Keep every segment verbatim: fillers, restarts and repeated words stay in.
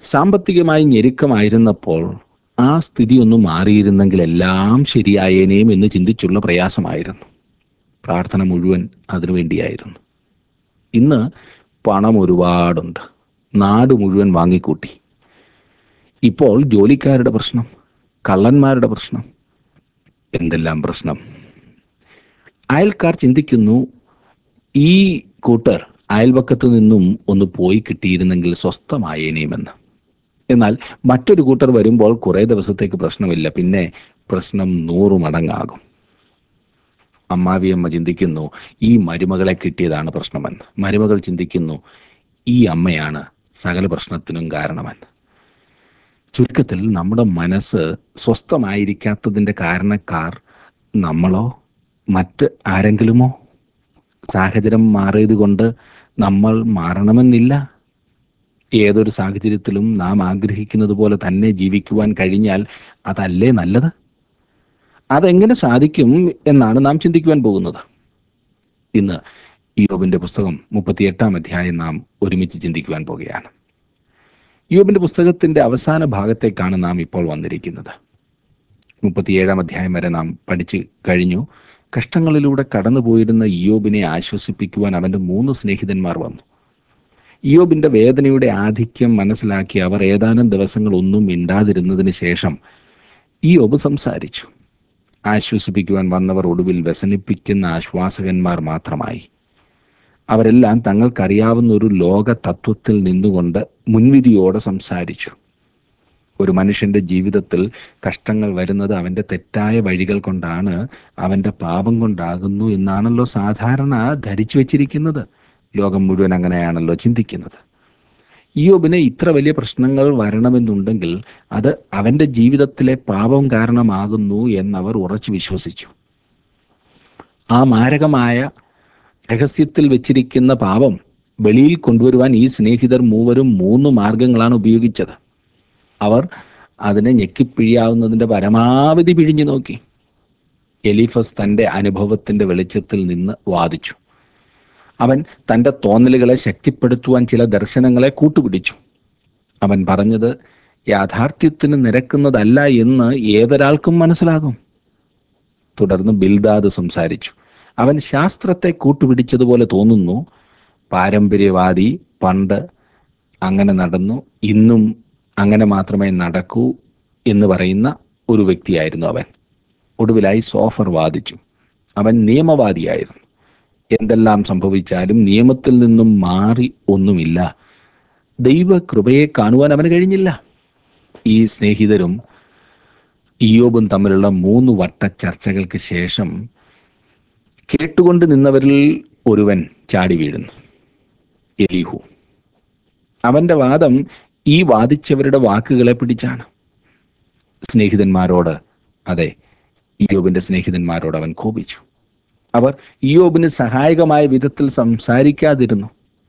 സാമ്പത്തികമായി ഞെരുക്കമായിരുന്നപ്പോൾ ആ സ്ഥിതി ഒന്ന് മാറിയിരുന്നെങ്കിൽ എല്ലാം ശരിയായേനേം എന്ന് ചിന്തിച്ചുള്ള പ്രയാസമായിരുന്നു. പ്രാർത്ഥന മുഴുവൻ അതിനുവേണ്ടിയായിരുന്നു. ഇന്ന് പണം ഒരുപാടുണ്ട്, നാട് മുഴുവൻ വാങ്ങിക്കൂട്ടി. ഇപ്പോൾ ജോലിക്കാരുടെ പ്രശ്നം, കള്ളന്മാരുടെ പ്രശ്നം, എന്തെല്ലാം പ്രശ്നം. അയൽക്കാർ ചിന്തിക്കുന്നു, ഈ കൂട്ടർ അയൽവക്കത്തു നിന്നും ഒന്ന് പോയി കിട്ടിയിരുന്നെങ്കിൽ സ്വസ്ഥമായേനേമെന്ന്. എന്നാൽ മറ്റൊരു കൂട്ടർ വരുമ്പോൾ കുറേ ദിവസത്തേക്ക് പ്രശ്നമില്ല, പിന്നെ പ്രശ്നം നൂറു മടങ്ങാകും. അമ്മാവിയമ്മ ചിന്തിക്കുന്നു, ഈ മരുമകളെ കിട്ടിയതാണ് പ്രശ്നമെന്ന്. മരുമകൾ ചിന്തിക്കുന്നു, ഈ അമ്മയാണ് സകല പ്രശ്നത്തിനും കാരണമെന്ന്. ചുരുക്കത്തിൽ നമ്മുടെ മനസ്സ് സ്വസ്ഥമായിരിക്കാത്തതിൻ്റെ കാരണക്കാർ നമ്മളോ മറ്റ് ആരെങ്കിലുമോ? സാഹചര്യം മാറിയത് കൊണ്ട് നമ്മൾ മാറണമെന്നില്ല. ഏതൊരു സാഹചര്യത്തിലും നാം ആഗ്രഹിക്കുന്നത് പോലെ തന്നെ ജീവിക്കുവാൻ കഴിഞ്ഞാൽ അതല്ലേ നല്ലത്? അതെങ്ങനെ സാധിക്കും എന്നാണ് നാം ചിന്തിക്കുവാൻ പോകുന്നത്. ഇന്ന് യോബിന്റെ പുസ്തകം മുപ്പത്തിയെട്ടാം അധ്യായം നാം ഒരുമിച്ച് ചിന്തിക്കുവാൻ പോകുകയാണ്. യോബിന്റെ പുസ്തകത്തിന്റെ അവസാന ഭാഗത്തേക്കാണ് നാം ഇപ്പോൾ വന്നിരിക്കുന്നത്. മുപ്പത്തിയേഴാം അധ്യായം വരെ നാം പഠിച്ചു കഴിഞ്ഞു. കഷ്ടങ്ങളിലൂടെ കടന്നുപോയിരുന്ന ഇയ്യോബിനെ ആശ്വസിപ്പിക്കുവാൻ അവന്റെ മൂന്ന് സ്നേഹിതന്മാർ വന്നു. ഇയ്യോബിന്റെ വേദനയുടെ ആധിക്യം മനസ്സിലാക്കി അവർ ഏതാനും ദിവസങ്ങൾ ഒന്നും മിണ്ടാതിരുന്നതിന് ശേഷം ഇയ്യോബ് സംസാരിച്ചു. ആശ്വസിപ്പിക്കുവാൻ വന്നവർ ഒടുവിൽ വ്യസനിപ്പിക്കുന്ന ആശ്വാസകന്മാർ മാത്രമായി. അവരെല്ലാം തങ്ങൾക്കറിയാവുന്ന ഒരു ലോക തത്വത്തിൽ നിന്നുകൊണ്ട് മുൻവിധിയോടെ സംസാരിച്ചു. ഒരു മനുഷ്യന്റെ ജീവിതത്തിൽ കഷ്ടങ്ങൾ വരുന്നത് അവന്റെ തെറ്റായ വഴികൾ കൊണ്ടാണ്, അവന്റെ പാപം കൊണ്ടാകുന്നു എന്നാണല്ലോ സാധാരണ ധരിച്ചു വച്ചിരിക്കുന്നത്. ലോകം മുഴുവൻ അങ്ങനെയാണല്ലോ ചിന്തിക്കുന്നത്. ഇയ്യോബിന് ഇത്ര വലിയ പ്രശ്നങ്ങൾ വരണമെന്നുണ്ടെങ്കിൽ അത് അവന്റെ ജീവിതത്തിലെ പാപം കാരണമാകുന്നു എന്നവർ ഉറച്ചു വിശ്വസിച്ചു. ആ മാരകമായ രഹസ്യത്തിൽ വെച്ചിരിക്കുന്ന പാപം വെളിയിൽ കൊണ്ടുവരുവാൻ ഈ സ്നേഹിതർ മൂവരും മൂന്ന് മാർഗങ്ങളാണ് ഉപയോഗിച്ചത്. അവർ അതിനെ ഞെക്കിപ്പിഴിയാവുന്നതിൻ്റെ പരമാവധി പിഴിഞ്ഞു നോക്കി. എലീഫസ് തൻ്റെ അനുഭവത്തിൻ്റെ വെളിച്ചത്തിൽ നിന്ന് വാദിച്ചു. അവൻ തൻ്റെ തോന്നലുകളെ ശക്തിപ്പെടുത്തുവാൻ ചില ദർശനങ്ങളെ കൂട്ടുപിടിച്ചു. അവൻ പറഞ്ഞത് യാഥാർത്ഥ്യത്തിന് നിരക്കുന്നതല്ല എന്ന് ഏതൊരാൾക്കും മനസ്സിലാകും. തുടർന്ന് ബിൽദാദ് സംസാരിച്ചു. അവൻ ശാസ്ത്രത്തെ കൂട്ടുപിടിച്ചതുപോലെ തോന്നുന്നു. പാരമ്പര്യവാദി, പണ്ട് അങ്ങനെ നടന്നു, ഇന്നും അങ്ങനെ മാത്രമേ നടക്കൂ എന്ന് പറയുന്ന ഒരു വ്യക്തിയായിരുന്നു അവൻ. ഒടുവിലായി സോഫർ വാദിച്ചു. അവൻ നിയമവാദിയായിരുന്നു. എന്തെല്ലാം സംഭവിച്ചാലും നിയമത്തിൽ നിന്നും മാറി ഒന്നുമില്ല. ദൈവകൃപയെ കാണുവാൻ അവന് കഴിഞ്ഞില്ല. ഈ സ്നേഹിതരും ഇയ്യോബും തമ്മിലുള്ള മൂന്ന് വട്ട ചർച്ചകൾക്ക് ശേഷം കേട്ടുകൊണ്ട് നിന്നവരിൽ ഒരുവൻ ചാടി വീഴുന്നു, എലീഹു. അവന്റെ വാദം ഈ വാദിച്ചവരുടെ വാക്കുകളെ പിടിച്ചാണ്. സ്നേഹിതന്മാരോട്, അതെ, ഇയ്യോബിന്റെ സ്നേഹിതന്മാരോട് അവൻ കോപിച്ചു. അവർ ഇയ്യോബിന് സഹായകമായ വിധത്തിൽ സംസാരിക്കാതിരുന്നു.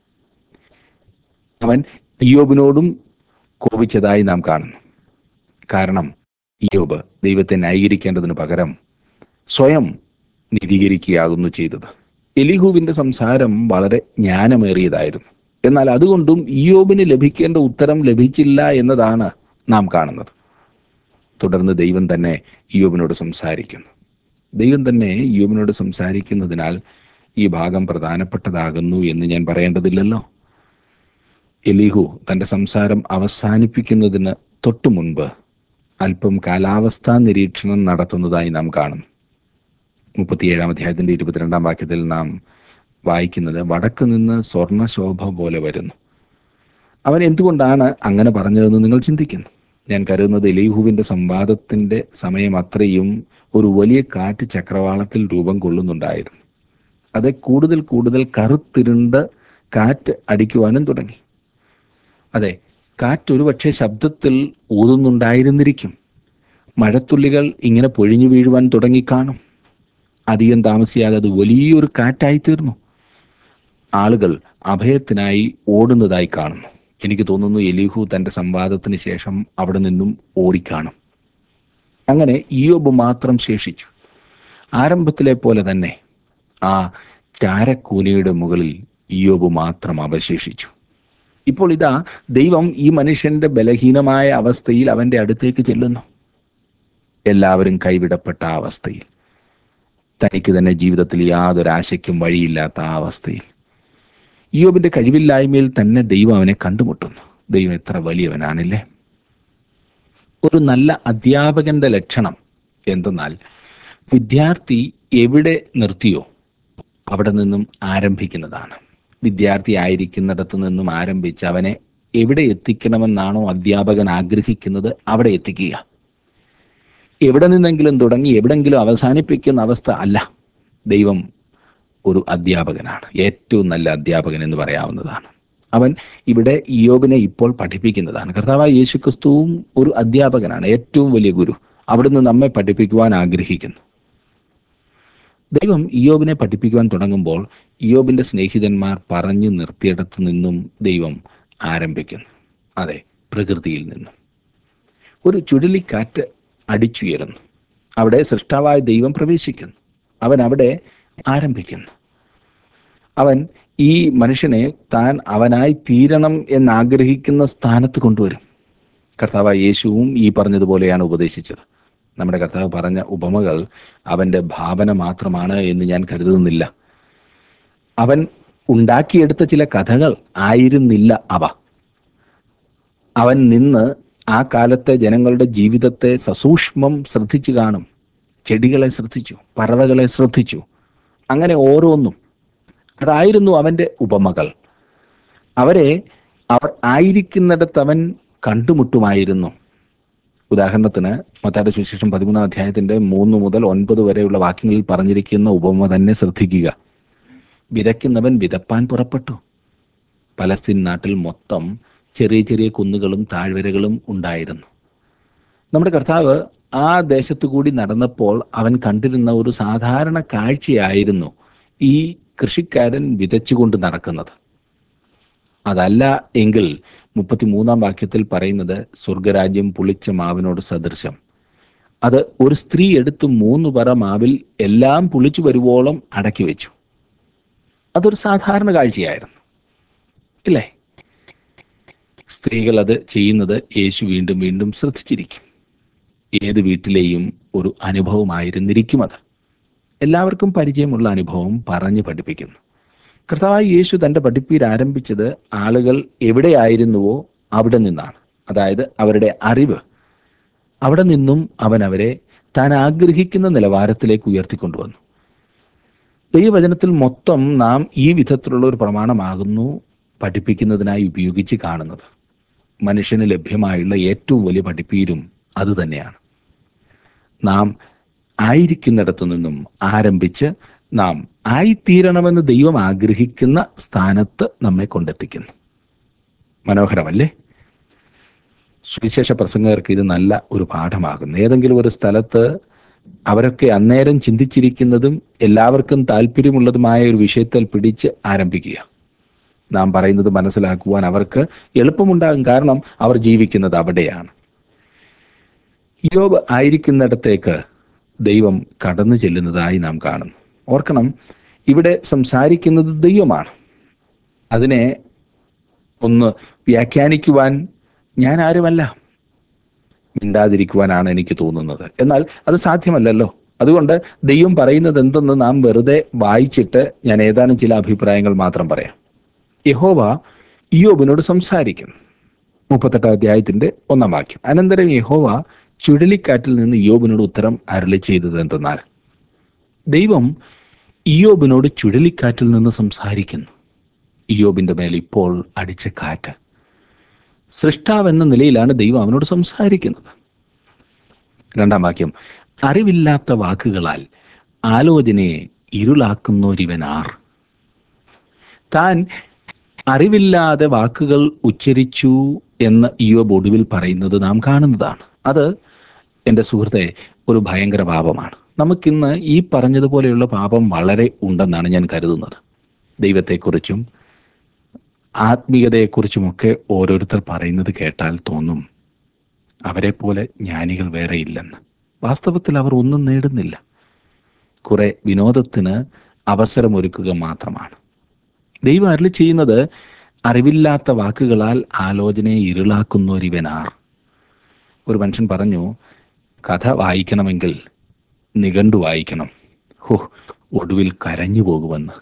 അവൻ ഇയ്യോബിനോടും കോപിച്ചതായി നാം കാണുന്നു. കാരണം ഇയ്യോബ് ദൈവത്തെ ന്യായീകരിക്കേണ്ടതിന് പകരം സ്വയം നീതീകരിക്കുകയാകുന്നു ചെയ്തത്. എലീഹുവിന്റെ സംസാരം വളരെ ജ്ഞാനമേറിയതായിരുന്നു. എന്നാൽ അതുകൊണ്ടും ഇയ്യോബിന് ലഭിക്കേണ്ട ഉത്തരം ലഭിച്ചില്ല എന്നതാണ് നാം കാണുന്നത്. തുടർന്ന് ദൈവം തന്നെ ഇയ്യോബിനോട് സംസാരിക്കുന്നു. ദൈവം തന്നെ ഇയ്യോബിനോട് സംസാരിക്കുന്നതിനാൽ ഈ ഭാഗം പ്രധാനപ്പെട്ടതാകുന്നു എന്ന് ഞാൻ പറയേണ്ടതില്ലല്ലോ. എലീഹു തൻ്റെ സംസാരം അവസാനിപ്പിക്കുന്നതിന് തൊട്ടു മുൻപ് അല്പം കാലാവസ്ഥാ നിരീക്ഷണം നടത്തുന്നതായി നാം കാണുന്നു. മുപ്പത്തിയേഴാം അധ്യായത്തിൻ്റെ ഇരുപത്തിരണ്ടാം വാക്യത്തിൽ നാം വായിക്കുന്നത്, വടക്ക് നിന്ന് സ്വർണശോഭ പോലെ വരുന്നു. അവൻ എന്തുകൊണ്ടാണ് അങ്ങനെ പറഞ്ഞതെന്ന് നിങ്ങൾ ചിന്തിക്കുന്നു. ഞാൻ കരുതുന്നത് എലീഹുവിൻ്റെ സംവാദത്തിൻ്റെ സമയം അത്രയും ഒരു വലിയ കാറ്റ് ചക്രവാളത്തിൽ രൂപം കൊള്ളുന്നുണ്ടായിരുന്നു. അത് കൂടുതൽ കൂടുതൽ കറുത്തിരുണ്ട് കാറ്റ് അടിക്കുവാനും തുടങ്ങി. അതെ, കാറ്റ് ഒരുപക്ഷെ ശബ്ദത്തിൽ ഊതുന്നുണ്ടായിരുന്നിരിക്കും. മഴത്തുള്ളികൾ ഇങ്ങനെ പൊഴിഞ്ഞു വീഴുവാൻ തുടങ്ങിക്കാണും. അധികം താമസിയാതെ അത് വലിയൊരു കാറ്റായി തീർന്നു. ആളുകൾ അഭയത്തിനായി ഓടുന്നതായി കാണുന്നു. എനിക്ക് തോന്നുന്നു എലീഹു തൻ്റെ സംവാദത്തിന് ശേഷം അവിടെ നിന്നും ഓടിക്കാണും. അങ്ങനെ ഇയ്യോബ് മാത്രം ശേഷിച്ചു. ആരംഭത്തിലെ പോലെ തന്നെ ആ ചാരക്കൂനയുടെ മുകളിൽ ഇയ്യോബ് മാത്രം അവശേഷിച്ചു. ഇപ്പോൾ ഇതാ ദൈവം ഈ മനുഷ്യന്റെ ബലഹീനമായ അവസ്ഥയിൽ അവന്റെ അടുത്തേക്ക് ചെല്ലുന്നു. എല്ലാവരും കൈവിടപ്പെട്ട ആ അവസ്ഥയിൽ, തനിക്ക് തന്നെ ജീവിതത്തിൽ യാതൊരു ആശയ്ക്കും വഴിയില്ലാത്ത ആ അവസ്ഥയിൽ, ഇയ്യോബിന്റെ കഴിവില്ലായ്മയിൽ തന്നെ ദൈവം അവനെ കണ്ടുമുട്ടുന്നു. ദൈവം എത്ര വലിയവനാണല്ലേ! ഒരു നല്ല അധ്യാപകന്റെ ലക്ഷണം എന്തെന്നാൽ, വിദ്യാർത്ഥി എവിടെ നിർത്തിയോ അവിടെ നിന്നും ആരംഭിക്കുന്നതാണ്. വിദ്യാർത്ഥി ആയിരിക്കുന്നിടത്തു നിന്നും ആരംഭിച്ച് അവനെ എവിടെ എത്തിക്കണമെന്നാണോ അധ്യാപകൻ ആഗ്രഹിക്കുന്നത് അവിടെ എത്തിക്കുക. എവിടെ നിന്നെങ്കിലും തുടങ്ങി എവിടെങ്കിലും അവസാനിപ്പിക്കുന്ന അവസ്ഥ അല്ല. ദൈവം ഒരു അധ്യാപകനാണ്, ഏറ്റവും നല്ല അധ്യാപകൻ എന്ന് പറയാവുന്നതാണ്. അവൻ ഇവിടെ ഇയ്യോബിനെ ഇപ്പോൾ പഠിപ്പിക്കുന്നതാണ്. കർത്താവായ യേശു ക്രിസ്തുവും ഒരു അധ്യാപകനാണ്, ഏറ്റവും വലിയ ഗുരു. അവിടുന്ന് നമ്മെ പഠിപ്പിക്കുവാൻ ആഗ്രഹിക്കുന്നു. ദൈവം ഇയ്യോബിനെ പഠിപ്പിക്കുവാൻ തുടങ്ങുമ്പോൾ ഇയ്യോബിന്റെ സ്നേഹിതന്മാർ പറഞ്ഞു നിർത്തിയിടത്തു നിന്നും ദൈവം ആരംഭിക്കുന്നു. അതെ, പ്രകൃതിയിൽ നിന്നും. ഒരു ചുഴലിക്കാറ്റ് അടിച്ചുയരുന്നു. അവിടെ സൃഷ്ടാവായ ദൈവം പ്രവേശിക്കുന്നു. അവൻ അവിടെ ആരംഭിക്കുന്നു. അവൻ ഈ മനുഷ്യനെ താൻ അവനായി തീരണം എന്നാഗ്രഹിക്കുന്ന സ്ഥാനത്ത് കൊണ്ടുവരും. കർത്താവായ യേശുവും ഈ പറഞ്ഞതുപോലെയാണ് ഉപദേശിച്ചത്. നമ്മുടെ കർത്താവ് പറഞ്ഞ ഉപമകൾ അവൻ്റെ ഭാവന മാത്രമാണ് എന്ന് ഞാൻ കരുതുന്നില്ല. അവൻ ഉണ്ടാക്കിയെടുത്ത ചില കഥകൾ ആയിരുന്നില്ല അവ. അവൻ നിന്ന് ആ കാലത്തെ ജനങ്ങളുടെ ജീവിതത്തെ സസൂക്ഷ്മം ശ്രദ്ധിച്ചു കാണും. ചെടികളെ ശ്രദ്ധിച്ചു, പറവകളെ ശ്രദ്ധിച്ചു, അങ്ങനെ ഓരോന്നും. അതായിരുന്നു അവൻ്റെ ഉപമകൾ. അവരെ അവർ ആയിരിക്കുന്നിടത്ത് അവൻ കണ്ടുമുട്ടുമായിരുന്നു. ഉദാഹരണത്തിന് മത്തായിയുടെ സുവിശേഷം പതിമൂന്നാം അധ്യായത്തിന്റെ മൂന്ന് മുതൽ ഒൻപത് വരെയുള്ള വാക്യങ്ങളിൽ പറഞ്ഞിരിക്കുന്ന ഉപമ തന്നെ ശ്രദ്ധിക്കുക. വിതയ്ക്കുന്നവൻ വിതപ്പാൻ പുറപ്പെട്ടു. പലസ്തീൻ നാട്ടിൽ മൊത്തം ചെറിയ ചെറിയ കുന്നുകളും താഴ്വരകളും ഉണ്ടായിരുന്നു. നമ്മുടെ കർത്താവ് ആ ദേശത്തു കൂടി നടന്നപ്പോൾ അവൻ കണ്ടിരുന്ന ഒരു സാധാരണ കാഴ്ചയായിരുന്നു ഈ കൃഷിക്കാരൻ വിതച്ചുകൊണ്ട് നടക്കുന്നത്. അതല്ല എങ്കിൽ മുപ്പത്തിമൂന്നാം വാക്യത്തിൽ പറയുന്നത് സ്വർഗരാജ്യം പുളിച്ച മാവിനോട് സദൃശം. അത് ഒരു സ്ത്രീ എടുത്ത് മൂന്ന് പറ മാവിൽ എല്ലാം പുളിച്ചു വരുവോളം അടക്കി വെച്ചു. അതൊരു സാധാരണ കാഴ്ചയായിരുന്നു, ഇല്ലേ? സ്ത്രീകൾ അത് ചെയ്യുന്നത് യേശു വീണ്ടും വീണ്ടും ശ്രദ്ധിച്ചിരിക്കും. ഏത് വീട്ടിലെയും ഒരു അനുഭവമായിരുന്നിരിക്കും അത്. എല്ലാവർക്കും പരിചയമുള്ള അനുഭവം പറഞ്ഞ് പഠിപ്പിക്കുന്നു. കർത്താവായ യേശു തൻ്റെ പഠിപ്പീർ ആരംഭിച്ചത് ആളുകൾ എവിടെയായിരുന്നുവോ അവിടെ നിന്നാണ്. അതായത് അവരുടെ അറിവ്. അവിടെ നിന്നും അവൻ അവരെ താൻ ആഗ്രഹിക്കുന്ന നിലവാരത്തിലേക്ക് ഉയർത്തിക്കൊണ്ടുവന്നു. ദൈവവചനത്തിൽ മൊത്തം നാം ഈ വിധത്തിലുള്ള ഒരു പ്രമാണമാകുന്നു പഠിപ്പിക്കുന്നതിനായി ഉപയോഗിച്ച് കാണുന്നത്. മനുഷ്യന് ലഭ്യമായുള്ള ഏറ്റവും വലിയ പഠിപ്പീരും അതുതന്നെയാണ്. നാം ആയിരിക്കുന്നിടത്തു നിന്നും ആരംഭിച്ച് നാം ആയിത്തീരണമെന്ന് ദൈവം ആഗ്രഹിക്കുന്ന സ്ഥാനത്ത് നമ്മെ കൊണ്ടെത്തിക്കുന്നു. മനോഹരമല്ലേ? സുവിശേഷ പ്രസംഗകർക്ക് ഇത് നല്ല ഒരു പാഠമാകുന്നു. ഏതെങ്കിലും ഒരു സ്ഥലത്ത് അവരൊക്കെ അന്നേരം ചിന്തിച്ചിരിക്കുന്നതും എല്ലാവർക്കും താല്പര്യമുള്ളതുമായ ഒരു വിഷയത്തിൽ പിടിച്ച് ആരംഭിക്കുക. നാം പറയുന്നത് മനസ്സിലാക്കുവാൻ അവർക്ക് എളുപ്പമുണ്ടാകും, കാരണം അവർ ജീവിക്കുന്നത് അവിടെയാണ്. ഇയ്യോബ് ആയിരിക്കുന്നിടത്തേക്ക് ദൈവം കടന്നു ചെല്ലുന്നതായി നാം കാണുന്നു. ഓർക്കണം, ഇവിടെ സംസാരിക്കുന്നത് ദൈവമാണ്. അതിനെ ഒന്ന് വ്യാഖ്യാനിക്കുവാൻ ഞാൻ ആരുമല്ല. മിണ്ടാതിരിക്കുവാനാണ് എനിക്ക് തോന്നുന്നത്. എന്നാൽ അത് സാധ്യമല്ലല്ലോ. അതുകൊണ്ട് ദൈവം പറയുന്നത് എന്തെന്ന് നാം വെറുതെ വായിച്ചിട്ട് ഞാൻ ഏതാനും ചില അഭിപ്രായങ്ങൾ മാത്രം പറയാം. യഹോവ ഇയ്യോബിനോട് സംസാരിക്കുന്നു. മുപ്പത്തെട്ടാം അധ്യായത്തിന്റെ ഒന്നാം വാക്യം. അനന്തരം യഹോവ ചുഴലിക്കാറ്റിൽ നിന്ന് ഇയ്യോബിനോട് ഉത്തരം അരുളി ചെയ്തത് എന്തെന്നാൽ, ദൈവം ഇയ്യോബിനോട് ചുഴലിക്കാറ്റിൽ നിന്ന് സംസാരിക്കുന്നു. ഇയ്യോബിന്റെ മേൽ ഇപ്പോൾ അടിച്ച കാറ്റ്. സൃഷ്ടാവ് എന്ന നിലയിലാണ് ദൈവം അവനോട് സംസാരിക്കുന്നത്. രണ്ടാം വാക്യം. അറിവില്ലാത്ത വാക്കുകളാൽ ആലോചനയെ ഇരുളാക്കുന്നോരിവനാർ. താൻ അറിവില്ലാതെ വാക്കുകൾ ഉച്ചരിച്ചു എന്ന് ഇയ്യോബ് ഒടുവിൽ പറയുന്നത് നാം കാണുന്നതാണ്. അത് എൻ്റെ സുഹൃത്തെ ഒരു ഭയങ്കര പാപമാണ്. നമുക്കിന്ന് ഈ പറഞ്ഞതുപോലെയുള്ള പാപം വളരെ ഉണ്ടെന്നാണ് ഞാൻ കരുതുന്നത്. ദൈവത്തെക്കുറിച്ചും ആത്മീയതയെക്കുറിച്ചുമൊക്കെ ഓരോരുത്തർ പറയുന്നത് കേട്ടാൽ തോന്നും അവരെ പോലെ ജ്ഞാനികൾ വേറെ ഇല്ലെന്ന്. വാസ്തവത്തിൽ അവർ ഒന്നും നേടുന്നില്ല. കുറെ വിനോദത്തിന് അവസരമൊരുക്കുക മാത്രമാണ്. ദൈവം അരുളി ചെയ്യുന്നത് അറിവില്ലാത്ത വാക്കുകളാൽ ആലോചനയെ ഇരുളാക്കുന്നൊരിവനാർ. ഒരു മനുഷ്യൻ പറഞ്ഞു, കഥ വായിക്കണമെങ്കിൽ നിഘണ്ടു വായിക്കണം. ഹോ, ഒടുവിൽ കരഞ്ഞു പോകുമെന്ന്.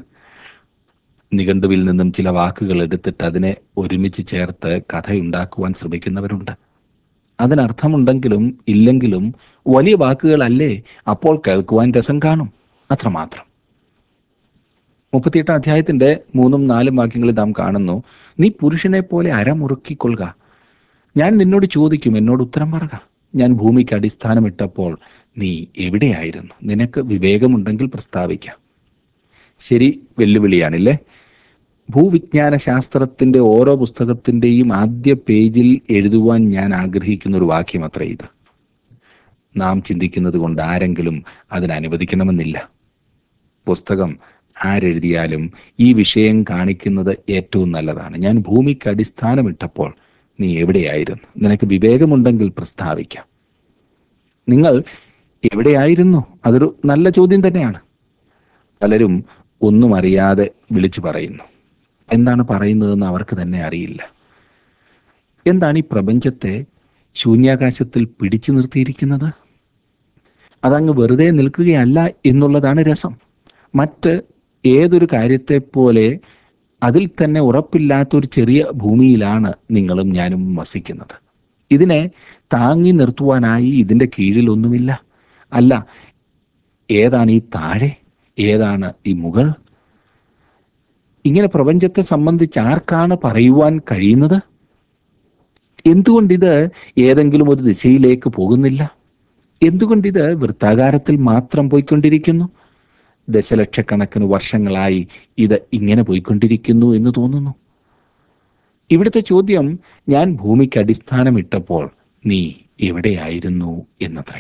നിഘണ്ടുവിൽ നിന്നും ചില വാക്കുകൾ എടുത്തിട്ട് അതിനെ ഒരുമിച്ച് ചേർത്ത് കഥയുണ്ടാക്കുവാൻ ശ്രമിക്കുന്നവരുണ്ട്. അതിനർത്ഥമുണ്ടെങ്കിലും ഇല്ലെങ്കിലും വലിയ വാക്കുകളല്ലേ, അപ്പോൾ കേൾക്കുവാൻ രസം കാണും, അത്രമാത്രം. മുപ്പത്തിയെട്ടാം അധ്യായത്തിന്റെ മൂന്നും നാലും വാക്യങ്ങളിൽ നാം കാണുന്നു, നീ പുരുഷനെ പോലെ അരമുറുക്കിക്കൊള്ളുക. ഞാൻ നിന്നോട് ചോദിക്കും, എന്നോട് ഉത്തരം പറക. ഞാൻ ഭൂമിക്ക് അടിസ്ഥാനമിട്ടപ്പോൾ നീ എവിടെയായിരുന്നു? നിനക്ക് വിവേകമുണ്ടെങ്കിൽ പ്രസ്താവിക്കാം. ശരി, വെല്ലുവിളിയാണില്ലേ? ഭൂവിജ്ഞാന ശാസ്ത്രത്തിന്റെ ഓരോ പുസ്തകത്തിന്റെയും ആദ്യ പേജിൽ എഴുതുവാൻ ഞാൻ ആഗ്രഹിക്കുന്ന ഒരു വാക്യം അത്രേ ഇത്. നാം ചിന്തിക്കുന്നത് കൊണ്ട് ആരെങ്കിലും അതിന് അനുവദിക്കണമെന്നില്ല. പുസ്തകം ആരെഴുതിയാലും ഈ വിഷയം കാണിക്കുന്നത് ഏറ്റവും നല്ലതാണ്. ഞാൻ ഭൂമിക്ക് അടിസ്ഥാനമിട്ടപ്പോൾ നീ എവിടെയായിരുന്നു? നിനക്ക് വിവേകമുണ്ടെങ്കിൽ പ്രസ്താവിക്കാം. നിങ്ങൾ എവിടെയായിരുന്നു? അതൊരു നല്ല ചോദ്യം തന്നെയാണ്. പലരും ഒന്നും അറിയാതെ വിളിച്ചു പറയുന്നു. എന്താണ് പറയുന്നതെന്ന് അവർക്ക് തന്നെ അറിയില്ല. എന്താണ് ഈ പ്രപഞ്ചത്തെ ശൂന്യാകാശത്തിൽ പിടിച്ചു നിർത്തിയിരിക്കുന്നത്? അതങ്ങ് വെറുതെ നിൽക്കുകയല്ല എന്നുള്ളതാണ് രസം. മറ്റ് ഏതൊരു കാര്യത്തെപ്പോലെ അതിൽ തന്നെ ഉറപ്പില്ലാത്തൊരു ചെറിയ ഭൂമിയിലാണ് നിങ്ങളും ഞാനും വസിക്കുന്നത്. ഇതിനെ താങ്ങി നിർത്തുവാനായി ഇതിൻ്റെ കീഴിലൊന്നുമില്ല. അല്ല, ഏതാണ് ഈ താഴെ, ഏതാണ് ഈ മുകൾ? ഇങ്ങനെ പ്രപഞ്ചത്തെ സംബന്ധിച്ച് ആർക്കാണ് പറയുവാൻ കഴിയുന്നത്? എന്തുകൊണ്ടിത് ഏതെങ്കിലും ഒരു ദിശയിലേക്ക് പോകുന്നില്ല? എന്തുകൊണ്ടിത് വൃത്താകാരത്തിൽ മാത്രം പോയിക്കൊണ്ടിരിക്കുന്നു? ദശലക്ഷക്കണക്കിന് വർഷങ്ങളായി ഇത് ഇങ്ങനെ പോയിക്കൊണ്ടിരിക്കുന്നു എന്ന് തോന്നുന്നു. ഇവിടുത്തെ ചോദ്യം, ഞാൻ ഭൂമിക്ക് അടിസ്ഥാനമിട്ടപ്പോൾ നീ എവിടെയായിരുന്നു എന്നത്രേ.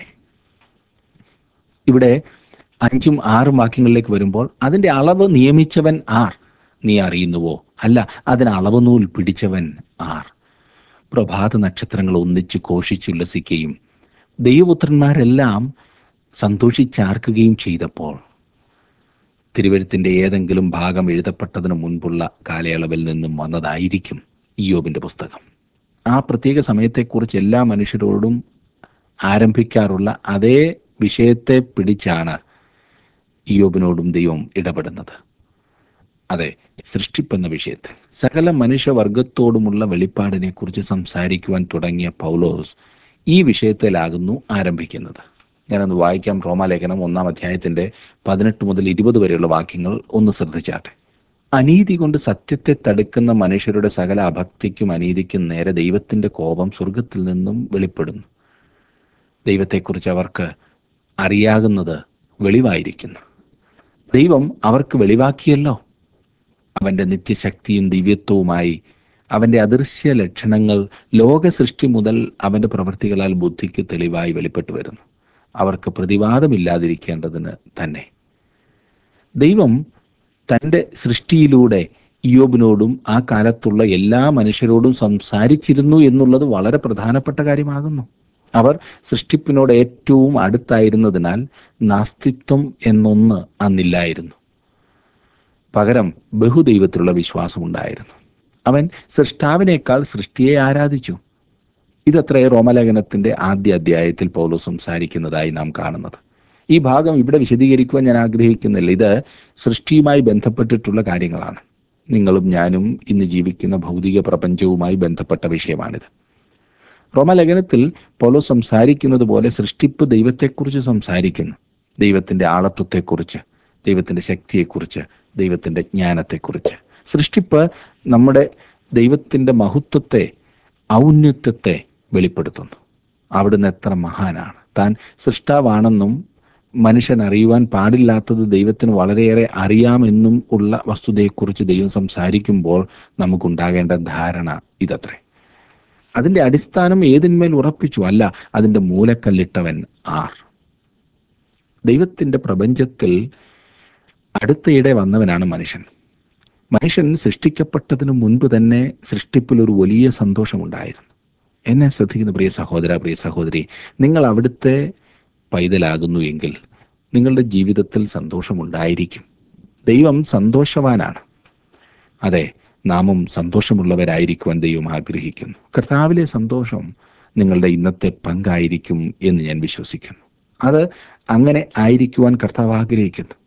ഇവിടെ അഞ്ചും ആറും വാക്യങ്ങളിലേക്ക് വരുമ്പോൾ, അതിൻ്റെ അളവ് നിയമിച്ചവൻ ആർ? നീ അറിയുന്നുവോ? അല്ല, അതിന് അളവ് നൂൽ പിടിച്ചവൻ ആർ? പ്രഭാത നക്ഷത്രങ്ങൾ ഒന്നിച്ച് ഘോഷിച്ചുല്ലസിക്കുകയും ദൈവപുത്രന്മാരെല്ലാം സന്തോഷിച്ചാർക്കുകയും ചെയ്തപ്പോൾ, തിരുവെഴുത്തിൻ്റെ ഏതെങ്കിലും ഭാഗം എഴുതപ്പെട്ടതിന് മുൻപുള്ള കാലയളവിൽ നിന്നും വന്നതായിരിക്കും ഇയ്യോബിൻ്റെ പുസ്തകം. ആ പ്രത്യേക സമയത്തെക്കുറിച്ച് എല്ലാ മനുഷ്യരോടും ആരംഭിക്കാറുള്ള അതേ വിഷയത്തെ പിടിച്ചാണ് ഇയ്യോബിനോടും ദൈവം ഇടപെടുന്നത്. അതെ, സൃഷ്ടിപ്പെന്ന വിഷയത്തിൽ സകല മനുഷ്യവർഗത്തോടുമുള്ള വെളിപ്പാടിനെ കുറിച്ച് സംസാരിക്കുവാൻ തുടങ്ങിയ പൗലോസ് ഈ വിഷയത്തിലാകുന്നു ആരംഭിക്കുന്നത്. ഞാനൊന്ന് വായിക്കാം. റോമാലേഖനം ഒന്നാം അധ്യായത്തിന്റെ പതിനെട്ട് മുതൽ ഇരുപത് വരെയുള്ള വാക്യങ്ങൾ ഒന്ന് ശ്രദ്ധിച്ചാട്ടെ. അനീതി കൊണ്ട് സത്യത്തെ തടുക്കുന്ന മനുഷ്യരുടെ സകല അഭക്തിക്കും അനീതിക്കും നേരെ ദൈവത്തിന്റെ കോപം സ്വർഗത്തിൽ നിന്നും വെളിപ്പെടുന്നു. ദൈവത്തെക്കുറിച്ച് അവർക്ക് അറിയാകുന്നത് വെളിവായിരിക്കുന്നു. ദൈവം അവർക്ക് വെളിവാക്കിയല്ലോ. അവന്റെ നിത്യശക്തിയും ദിവ്യത്വവുമായി അവന്റെ അദൃശ്യ ലക്ഷണങ്ങൾ ലോക സൃഷ്ടി മുതൽ അവന്റെ പ്രവൃത്തികളാൽ ബുദ്ധിക്ക് തെളിവായി വെളിപ്പെട്ടു വരുന്നു. അവർക്ക് പ്രതിവാദമില്ലാതിരിക്കേണ്ടതിന് തന്നെ ദൈവം തൻ്റെ സൃഷ്ടിയിലൂടെ ഇയ്യോബിനോടും ആ കാലത്തുള്ള എല്ലാ മനുഷ്യരോടും സംസാരിച്ചിരുന്നു എന്നുള്ളത് വളരെ പ്രധാനപ്പെട്ട കാര്യമാകുന്നു. അവർ സൃഷ്ടിപ്പിനോട് ഏറ്റവും അടുത്തായിരുന്നതിനാൽ നാസ്തിത്വം എന്നൊന്ന് അന്നില്ലായിരുന്നു. പകരം ബഹുദൈവത്തിലുള്ള വിശ്വാസമുണ്ടായിരുന്നു. അവൻ സൃഷ്ടാവിനേക്കാൾ സൃഷ്ടിയെ ആരാധിച്ചു. ഇതത്രേ റോമലേഖനത്തിന്റെ ആദ്യ അധ്യായത്തിൽ പൗലോസ് സംസാരിക്കുന്നതായി നാം കാണുന്നത്. ഈ ഭാഗം ഇവിടെ വിശദീകരിക്കുവാൻ ഞാൻ ആഗ്രഹിക്കുന്നില്ല. ഇത് സൃഷ്ടിയുമായി ബന്ധപ്പെട്ടിട്ടുള്ള കാര്യങ്ങളാണ്. നിങ്ങളും ഞാനും ഇന്ന് ജീവിക്കുന്ന ഭൗതിക പ്രപഞ്ചവുമായി ബന്ധപ്പെട്ട വിഷയമാണിത്. റോമലേഖനത്തിൽ പൗലോസ് സംസാരിക്കുന്നത് പോലെ സൃഷ്ടിപ്പ് ദൈവത്തെക്കുറിച്ച് സംസാരിക്കുന്നു. ദൈവത്തിന്റെ ആളത്വത്തെക്കുറിച്ച്, ദൈവത്തിന്റെ ശക്തിയെക്കുറിച്ച്, ദൈവത്തിന്റെ ജ്ഞാനത്തെക്കുറിച്ച്. സൃഷ്ടിപ്പ് നമ്മുടെ ദൈവത്തിന്റെ മഹത്വത്തെ, ഔന്നത്യത്തെ വെളിപ്പെടുത്തുന്നു. അവിടുന്ന് എത്ര മഹാനാണ്. താൻ സൃഷ്ടാവാണെന്നും മനുഷ്യൻ അറിയുവാൻ പാടില്ലാത്തത് ദൈവത്തിന് വളരെയേറെ അറിയാമെന്നും ഉള്ള വസ്തുതയെക്കുറിച്ച് ദൈവം സംസാരിക്കുമ്പോൾ നമുക്കുണ്ടാകേണ്ട ധാരണ ഇതത്രേ. അതിൻ്റെ അടിസ്ഥാനം ഏതിന്മേൽ ഉറപ്പിച്ചു? അല്ല, അതിൻ്റെ മൂലക്കല്ലിട്ടവൻ ആർ? ദൈവത്തിൻ്റെ പ്രപഞ്ചത്തിൽ അടുത്തയിടെ വന്നവനാണ് മനുഷ്യൻ. മനുഷ്യൻ സൃഷ്ടിക്കപ്പെട്ടതിന് മുൻപ് തന്നെ സൃഷ്ടിപ്പിൽ ഒരു വലിയ സന്തോഷമുണ്ടായിരുന്നു. എന്നെ ശ്രദ്ധിക്കുന്ന പ്രിയ സഹോദര, പ്രിയ സഹോദരി, നിങ്ങൾ അവിടുത്തെ പൈതലാകുന്നു എങ്കിൽ നിങ്ങളുടെ ജീവിതത്തിൽ സന്തോഷമുണ്ടായിരിക്കും. ദൈവം സന്തോഷവാനാണ്. അതെ, നാമും സന്തോഷമുള്ളവരായിരിക്കുവാൻ ദൈവം ആഗ്രഹിക്കുന്നു. കർത്താവിലെ സന്തോഷം നിങ്ങളുടെ ഇന്നത്തെ പങ്കായിരിക്കും എന്ന് ഞാൻ വിശ്വസിക്കുന്നു. അത് അങ്ങനെ ആയിരിക്കുവാൻ കർത്താവ് ആഗ്രഹിക്കുന്നു.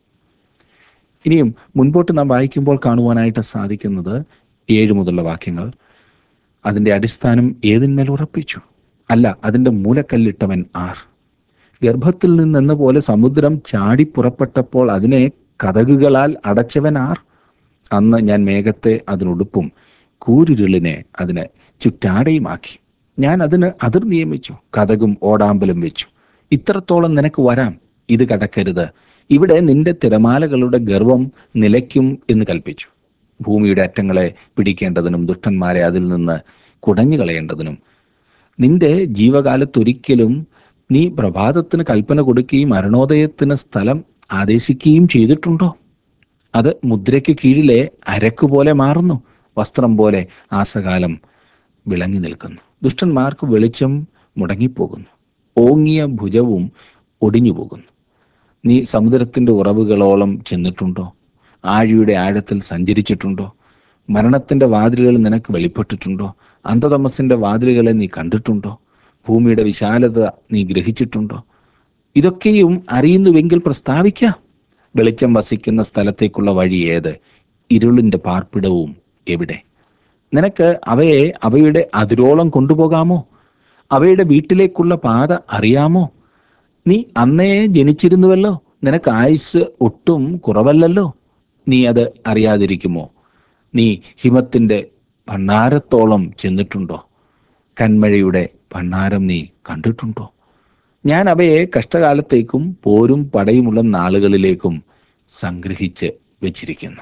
ഇനിയും മുൻപോട്ട് നാം വായിക്കുമ്പോൾ കാണുവാനായിട്ട് സാധിക്കുന്നത് ഏഴ് മുതലുള്ള വാക്യങ്ങൾ. അതിൻ്റെ അടിസ്ഥാനം ഏതിന്മേൽ ഉറപ്പിച്ചു? അല്ല, അതിൻ്റെ മൂലക്കല്ലിട്ടവൻ ആർ? ഗർഭത്തിൽ നിന്നെന്ന പോലെ സമുദ്രം ചാടി പുറപ്പെട്ടപ്പോൾ അതിനെ കതകുകളാൽ അടച്ചവൻ ആർ? അന്ന് ഞാൻ മേഘത്തെ അതിനുടുപ്പും കൂരിരുളിനെ അതിന് ചുറ്റാടയുമാക്കി. ഞാൻ അതിന് അതിർ നിയമിച്ചു, കതകും ഓടാമ്പലും വെച്ചു. ഇത്രത്തോളം നിനക്ക് വരാം, ഇത് കടക്കരുത്, ഇവിടെ നിന്റെ തിരമാലകളുടെ ഗർവം നിലയ്ക്കും എന്ന് കൽപ്പിച്ചു. ഭൂമിയുടെ അറ്റങ്ങളെ പിടിക്കേണ്ടതിനും ദുഷ്ടന്മാരെ അതിൽ നിന്ന് കുടഞ്ഞു കളയേണ്ടതിനും നിന്റെ ജീവകാലത്തൊരിക്കലും നീ പ്രഭാതത്തിന് കൽപ്പന കൊടുക്കുകയും അരുണോദയത്തിന് സ്ഥലം ആദേശിക്കുകയും ചെയ്തിട്ടുണ്ടോ? അത് മുദ്രയ്ക്ക് കീഴിലെ അരക്ക് പോലെ മാറുന്നു, വസ്ത്രം പോലെ ആസകാലം വിളങ്ങി നിൽക്കുന്നു. ദുഷ്ടന്മാർക്ക് വെളിച്ചം മുടങ്ങിപ്പോകുന്നു, ഓങ്ങിയ ഭുജവും ഒടിഞ്ഞു പോകുന്നു. നീ സമുദ്രത്തിൻ്റെ ഉറവുകളോളം ചെന്നിട്ടുണ്ടോ? ആഴിയുടെ ആഴത്തിൽ സഞ്ചരിച്ചിട്ടുണ്ടോ? മരണത്തിൻ്റെ വാതിലുകൾ നിനക്ക് വെളിപ്പെട്ടിട്ടുണ്ടോ? അന്ധതമസിൻ്റെ വാതിലുകളെ നീ കണ്ടിട്ടുണ്ടോ? ഭൂമിയുടെ വിശാലത നീ ഗ്രഹിച്ചിട്ടുണ്ടോ? ഇതൊക്കെയും അറിയുന്നുവെങ്കിൽ പ്രസ്താവിക്കാം. വെളിച്ചം വസിക്കുന്ന സ്ഥലത്തേക്കുള്ള വഴി ഏത്? ഇരുളിൻ്റെ പാർപ്പിടവും എവിടെ? നിനക്ക് അവയെ അവയുടെ അതിരോളം കൊണ്ടുപോകാമോ? അവയുടെ വീട്ടിലേക്കുള്ള പാത അറിയാമോ? നീ അന്നേ ജനിച്ചിരുന്നുവല്ലോ, നിനക്ക് ആയുസ് ഒട്ടും കുറവല്ലല്ലോ. നീ അത് അറിയാതിരിക്കുമോ? നീ ഹിമത്തിൻ്റെ ഭണ്ഡാരത്തോളം ചെന്നിട്ടുണ്ടോ? കന്മഴയുടെ ഭണ്ഡാരം നീ കണ്ടിട്ടുണ്ടോ? ഞാൻ അവയെ കഷ്ടകാലത്തേക്കും പോരും പടയുമുള്ള നാളുകളിലേക്കും സംഗ്രഹിച്ച് വെച്ചിരിക്കുന്നു.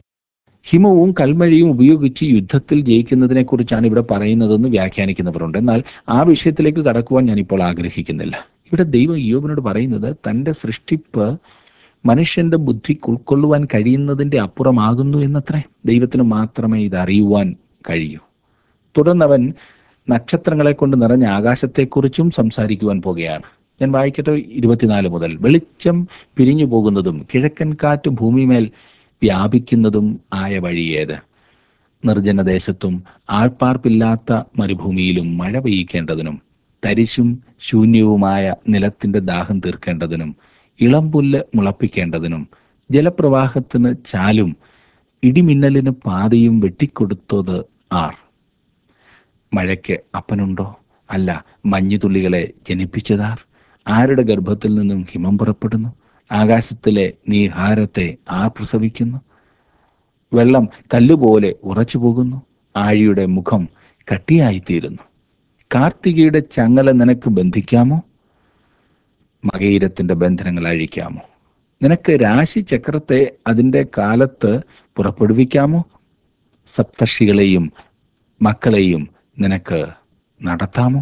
ഹിമവും കൽമഴയും ഉപയോഗിച്ച് യുദ്ധത്തിൽ ജയിക്കുന്നതിനെ കുറിച്ചാണ് ഇവിടെ പറയുന്നതെന്ന് വ്യാഖ്യാനിക്കുന്നവരുണ്ട്. എന്നാൽ ആ വിഷയത്തിലേക്ക് കടക്കുവാൻ ഞാനിപ്പോൾ ആഗ്രഹിക്കുന്നില്ല. ഇവിടെ ദൈവം ഇയ്യോബിനോട് പറയുന്നത് തൻ്റെ സൃഷ്ടിപ്പ് മനുഷ്യന്റെ ബുദ്ധിക്ക് ഉൾക്കൊള്ളുവാൻ കഴിയുന്നതിൻ്റെ അപ്പുറമാകുന്നു എന്നത്രേ. ദൈവത്തിന് മാത്രമേ ഇത് അറിയുവാൻ കഴിയൂ. തുടർന്നവൻ നക്ഷത്രങ്ങളെ കൊണ്ട് നിറഞ്ഞ ആകാശത്തെക്കുറിച്ചും സംസാരിക്കുവാൻ പോകുകയാണ്. ഞാൻ വായിക്കട്ടെ ഇരുപത്തിനാല് മുതൽ. വെളിച്ചം പിരിഞ്ഞു പോകുന്നതും കിഴക്കൻ കാറ്റ് ഭൂമിമേൽ വ്യാപിക്കുന്നതും ആയ വഴിയേത്? നിർജ്ജനദേശത്തും ആൾപ്പാർപ്പില്ലാത്ത മരുഭൂമിയിലും മഴ പെയ്യിക്കേണ്ടതിനും തരിശും ശൂന്യവുമായ നിലത്തിന്റെ ദാഹം തീർക്കേണ്ടതിനും ഇളംപുല്ല് മുളപ്പിക്കേണ്ടതിനും ജലപ്രവാഹത്തിന് ചാലും ഇടിമിന്നലിന് പാതയും വെട്ടിക്കൊടുത്തത് ആർ? മഴയ്ക്ക് അപ്പനുണ്ടോ? അല്ല, മഞ്ഞുതുള്ളികളെ ജനിപ്പിച്ചതാർ? ആരുടെ ഗർഭത്തിൽ നിന്നും ഹിമം പുറപ്പെടുന്നു? ആകാശത്തിലെ നീഹാരത്തെ ആർ പ്രസവിക്കുന്നു? വെള്ളം കല്ലുപോലെ ഉറച്ചു പോകുന്നു, ആഴിയുടെ മുഖം കട്ടിയായിത്തീരുന്നു. കാർത്തികയുടെ ചങ്ങല നിനക്ക് ബന്ധിക്കാമോ? മകയിരത്തിന്റെ ബന്ധനങ്ങൾ അഴിക്കാമോ? നിനക്ക് രാശിചക്രത്തെ അതിൻ്റെ കാലത്ത് പുറപ്പെടുവിക്കാമോ? സപ്തർഷികളെയും മക്കളെയും നിനക്ക് നടത്താമോ?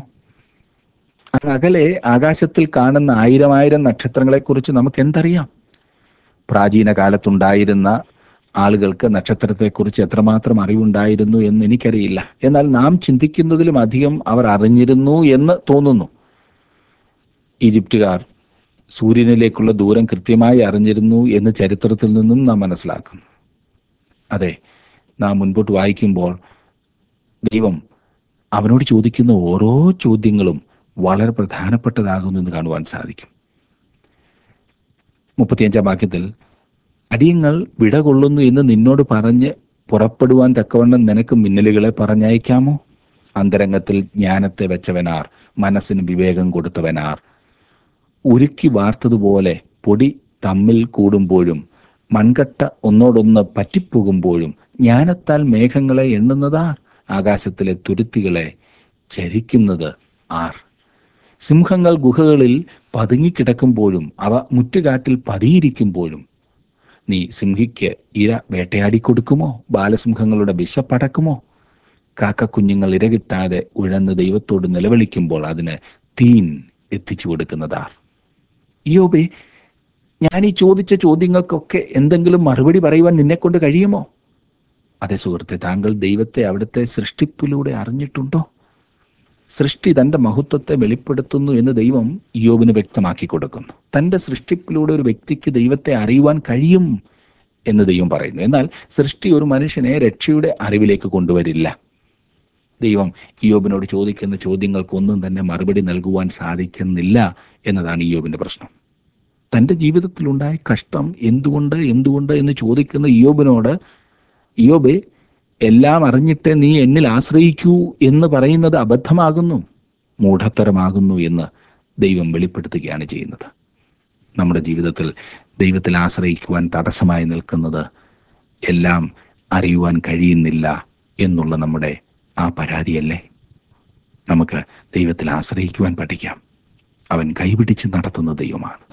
അകലെ ആകാശത്തിൽ കാണുന്ന ആയിരം ആയിരം നക്ഷത്രങ്ങളെക്കുറിച്ച് നമുക്ക് എന്തറിയാം? പ്രാചീന കാലത്തുണ്ടായിരുന്ന ആളുകൾക്ക് നക്ഷത്രത്തെക്കുറിച്ച് എത്രമാത്രം അറിവുണ്ടായിരുന്നു എന്ന് എനിക്കറിയില്ല. എന്നാൽ നാം ചിന്തിക്കുന്നതിലും അധികം അവർ അറിഞ്ഞിരുന്നു എന്ന് തോന്നുന്നു. ഈജിപ്തുകാർ സൂര്യനിലേക്കുള്ള ദൂരം കൃത്യമായി അറിഞ്ഞിരുന്നു എന്ന് ചരിത്രത്തിൽ നിന്നും നാം മനസ്സിലാക്കുന്നു. അതെ, നാം മുൻപോട്ട് വായിക്കുമ്പോൾ ദൈവം അവനോട് ചോദിക്കുന്ന ഓരോ ചോദ്യങ്ങളും വളരെ പ്രധാനപ്പെട്ടതാകുന്നു എന്ന് കാണുവാൻ സാധിക്കും. മുപ്പത്തിയഞ്ചാം വാക്യത്തിൽ, അടിയങ്ങൾ വിട കൊള്ളുന്നു എന്ന് നിന്നോട് പറഞ്ഞ് പുറപ്പെടുവാൻ തക്കവണ്ണം നിനക്ക് മിന്നലുകളെ പറഞ്ഞയക്കാമോ? അന്തരംഗത്തിൽ ജ്ഞാനത്തെ വെച്ചവനാർ? മനസ്സിന് വിവേകം കൊടുത്തവനാർ? ഉരുക്കി വാർത്തതുപോലെ പൊടി തമ്മിൽ കൂടുമ്പോഴും മൺകട്ട ഒന്നോടൊന്ന് പറ്റിപ്പോകുമ്പോഴും ജ്ഞാനത്താൽ മേഘങ്ങളെ എണ്ണുന്നതാർ? ആകാശത്തിലെ തുരുത്തികളെ ചരിക്കുന്നത് ആർ? സിംഹങ്ങൾ ഗുഹകളിൽ പതുങ്ങിക്കിടക്കുമ്പോഴും അവ മുറ്റുകാട്ടിൽ പതിയിരിക്കുമ്പോഴും നീ സിംഹിക്ക് ഇര വേട്ടയാടിക്കൊടുക്കുമോ? ബാലസിംഹങ്ങളുടെ വിശപ്പടക്കുമോ? കാക്കക്കുഞ്ഞുങ്ങൾ ഇര കിട്ടാതെ ഉഴന്ന് ദൈവത്തോട് നിലവിളിക്കുമ്പോൾ അതിന് തീൻ എത്തിച്ചു കൊടുക്കുന്നതാർ? ഇയ്യോബേ, ഞാൻ ഈ ചോദിച്ച ചോദ്യങ്ങൾക്കൊക്കെ എന്തെങ്കിലും മറുപടി പറയുവാൻ നിന്നെ കൊണ്ട് കഴിയുമോ? അതെ സുഹൃത്തെ, താങ്കൾ ദൈവത്തെ അവിടുത്തെ സൃഷ്ടിപ്പിലൂടെ അറിഞ്ഞിട്ടുണ്ടോ? സൃഷ്ടി തൻ്റെ മഹത്വത്തെ വെളിപ്പെടുത്തുന്നു എന്ന് ദൈവം ഇയ്യോബിന് വ്യക്തമാക്കി കൊടുക്കുന്നു. തൻ്റെ സൃഷ്ടിപ്പിലൂടെ ഒരു വ്യക്തിക്ക് ദൈവത്തെ അറിയുവാൻ കഴിയും എന്ന് ദൈവം പറയുന്നു. എന്നാൽ സൃഷ്ടി ഒരു മനുഷ്യനെ രക്ഷയുടെ അറിവിലേക്ക് കൊണ്ടുവരില്ല. ദൈവം ഇയ്യോബിനോട് ചോദിക്കുന്ന ചോദ്യങ്ങൾക്കൊന്നും തന്നെ മറുപടി നൽകുവാൻ സാധിക്കുന്നില്ല എന്നതാണ് ഇയ്യോബിന്റെ പ്രശ്നം. തൻ്റെ ജീവിതത്തിലുണ്ടായ കഷ്ടം എന്തുകൊണ്ട് എന്തുകൊണ്ട് എന്ന് ചോദിക്കുന്ന ഇയ്യോബിനോട്, ഇയ്യോബേ, എല്ലാം അറിഞ്ഞിട്ട് നീ എന്നിൽ ആശ്രയിക്കൂ എന്ന് പറയുന്നത് അബദ്ധമാകുന്നു, മൂഢത്തരമാകുന്നു എന്ന് ദൈവം വെളിപ്പെടുത്തുകയാണ് ചെയ്യുന്നത്. നമ്മുടെ ജീവിതത്തിൽ ദൈവത്തിൽ ആശ്രയിക്കുവാൻ തടസ്സമായി നിൽക്കുന്നത് എല്ലാം അറിയുവാൻ കഴിയുന്നില്ല എന്നുള്ള നമ്മുടെ ആ പരാതിയല്ലേ? നമുക്ക് ദൈവത്തിൽ ആശ്രയിക്കുവാൻ പഠിക്കാം. അവൻ കൈപിടിച്ച് നടത്തുന്ന ദൈവമാണ്.